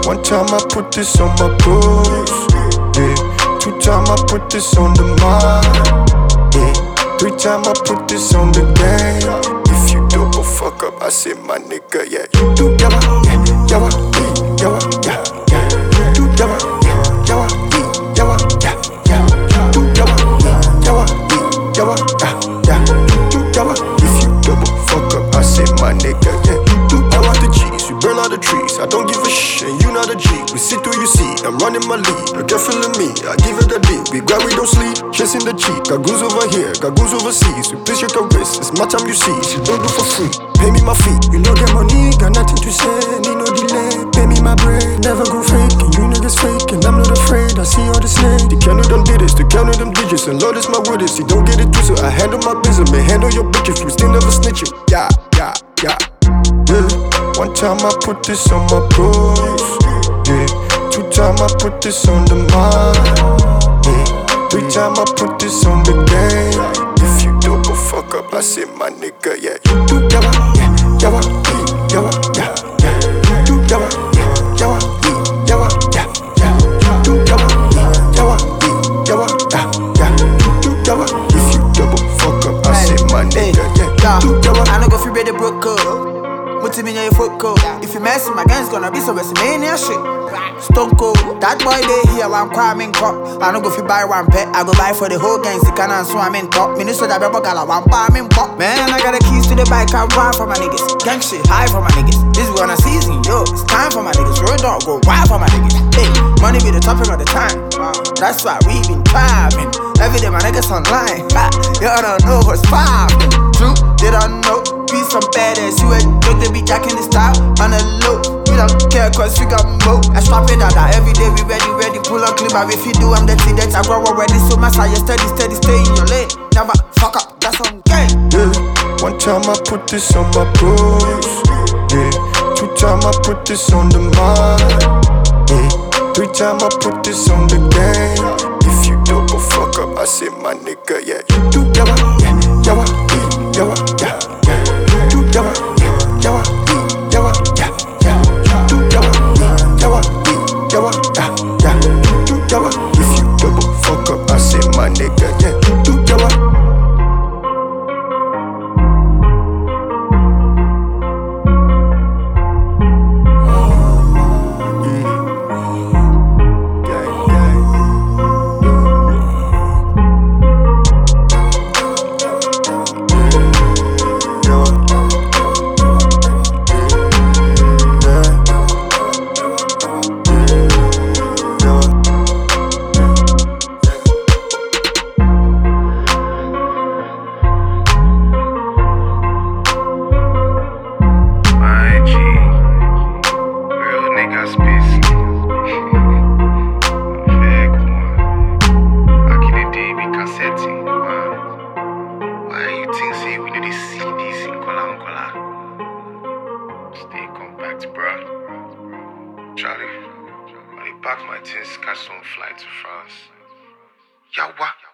One time I put this on my bros, yeah. Two time I put this on the mind, yeah. Three time I put this on the game. If you double fuck up, I say my nigga, yeah. You do yawa, yeah, yawa, yawa, yeah, yeah. You do yawa, yeah, yawa, yawa, yeah, yeah. You do yawa, yawa, yawa, yeah, yeah. You do yawa. If you double fuck up, I say my nigga, yeah. You do yawa. The G's, we burn all the trees. I don't give a shit, and you not a G. We see through you see, I'm running my lead. No girl feeling me, I give it a D. We grab, we don't sleep, chasing the cheat. Got goons over here, got goons overseas. We please your wrist, it's my time you see. She don't do for free, pay me my fee. You know get money, got nothing to say, need no delay. Pay me my bread, never go fake. And you niggas fake, and I'm not afraid. I see all the snake. The counter them digits, the counter them digits. And Lord is my witness, he don't get it twisted. I handle my business, man, handle your bitches. We still never snitching, yeah, yeah, yeah, yeah. One time I put this on my bros, yeah. Two time I put this on the mind, yeah. Three time I put this on the game. If you double fuck up, I say my nigga, yeah. You do yawa, yeah, yawa, yawa, yeah, yeah. You do yawa, yeah, yawa, yawa, yeah, yeah. You do yawa, yawa, yawa, yeah, yeah. You do yawa. If you double fuck up, I say my nigga, yeah. You do yawa. I know go fi ready broke code. Multi-million your foot code. If you mess with my gang's gonna be some WrestleMania shit. Stone cold, that boy they here one crime in cup. I don't go fi buy one pet, I go buy for the whole gang. Sick and swam in top. Minnesota Bebo Gala one palm in pop. Man, I got the keys to the bike, I ride for my niggas. Gang shit, high for my niggas. This is on a season, yo. It's time for my niggas. Road dog go wild for my niggas. Hey, money be the topic of the time. That's why we been thriving. Every day my niggas online. You don't know what's poppin'. True, they don't know. Be some badass, you a joke, they be jacking the style on the low. We don't care cause we got mo. I strap it out every day, we ready, pull on clip. But if you do, I'm the thing that I grow already. So my side, you steady, stay in your lane. Never fuck up, that's on game. Yeah, one time I put this on my bros, yeah. Two time I put this on the mind, yeah. Three time I put this on the game. If you double fuck up, I say my nigga, yeah. You do yawa, yeah, yawa, yawa, yeah, yeah. You do yawa, yawa, yawa, yeah, yeah. You do yawa, yawa, yawa, yeah, yeah. You do yawa. If you double fuck up, I say my nigga, yeah. You do yawa. Stay compact, bruh. Charlie, when he pack my things, catch some flight to France. Yawa.